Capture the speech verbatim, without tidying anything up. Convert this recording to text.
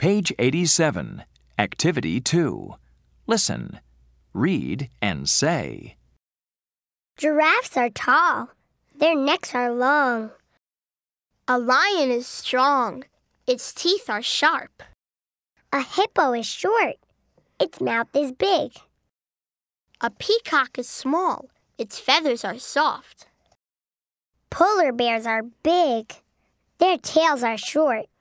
Page eighty-seven, Activity two. Listen, read, and say. Giraffes are tall. Their necks are long. A lion is strong. Its teeth are sharp. A hippo is short. Its mouth is big. A peacock is small. Its feathers are soft. Polar bears are big. Their tails are short.